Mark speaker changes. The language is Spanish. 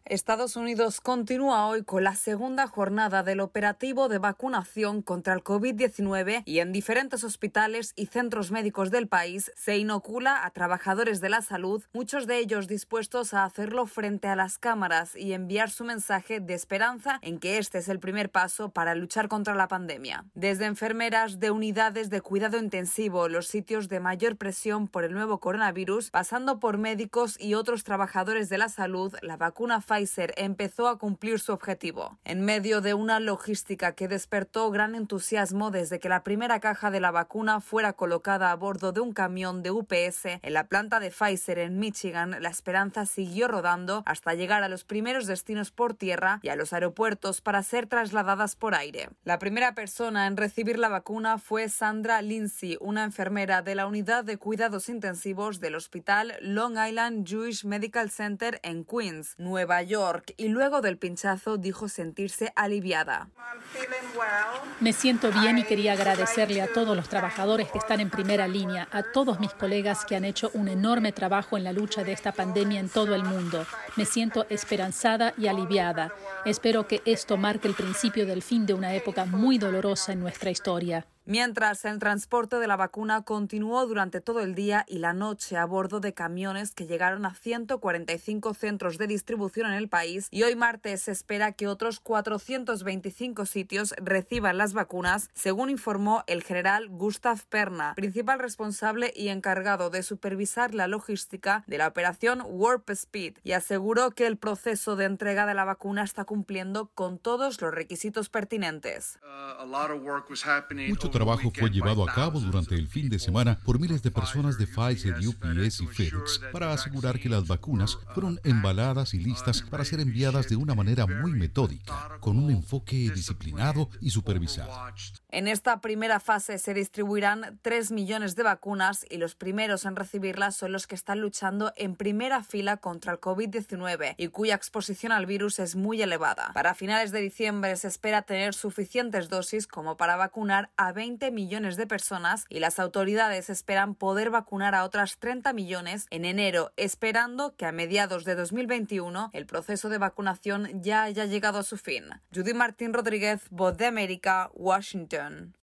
Speaker 1: Estados Unidos continúa hoy con la segunda jornada del operativo de vacunación contra el COVID-19 y en diferentes hospitales y centros médicos del país se inocula a trabajadores de la salud, muchos de ellos dispuestos a hacerlo frente a las cámaras y enviar su mensaje de esperanza en que este es el primer paso para luchar contra la pandemia. Desde enfermeras de unidades de cuidado intensivo, los sitios de mayor presión por el nuevo coronavirus, pasando por médicos y otros trabajadores de la salud, la vacuna Pfizer empezó a cumplir su objetivo. En medio de una logística que despertó gran entusiasmo desde que la primera caja de la vacuna fuera colocada a bordo de un camión de UPS en la planta de Pfizer en Michigan, la esperanza siguió rodando hasta llegar a los primeros destinos por tierra y a los aeropuertos para ser trasladadas por aire. La primera persona en recibir la vacuna fue Sandra Lindsay, una enfermera de la unidad de cuidados intensivos del hospital Long Island Jewish Medical Center en Queens, Nueva York, y luego del pinchazo dijo sentirse aliviada.
Speaker 2: Me siento bien y quería agradecerle a todos los trabajadores que están en primera línea, a todos mis colegas que han hecho un enorme trabajo en la lucha de esta pandemia en todo el mundo. Me siento esperanzada y aliviada. Espero que esto marque el principio del fin de una época muy dolorosa en nuestra historia.
Speaker 1: Mientras, el transporte de la vacuna continuó durante todo el día y la noche a bordo de camiones que llegaron a 145 centros de distribución en el país, y hoy martes se espera que otros 425 sitios reciban las vacunas, según informó el general Gustav Perna, principal responsable y encargado de supervisar la logística de la operación Warp Speed, y aseguró que el proceso de entrega de la vacuna está cumpliendo con todos los requisitos pertinentes.
Speaker 3: Mucho trabajo fue llevado a cabo durante el fin de semana por miles de personas de Pfizer, UPS y FedEx para asegurar que las vacunas fueron embaladas y listas para ser enviadas de una manera muy metódica, con un enfoque disciplinado y supervisado.
Speaker 1: En esta primera fase se distribuirán 3 millones de vacunas y los primeros en recibirlas son los que están luchando en primera fila contra el COVID-19 y cuya exposición al virus es muy elevada. Para finales de diciembre se espera tener suficientes dosis como para vacunar a 20 millones de personas y las autoridades esperan poder vacunar a otras 30 millones en enero, esperando que a mediados de 2021 el proceso de vacunación ya haya llegado a su fin. Judy Martín Rodríguez, Voz de América, Washington.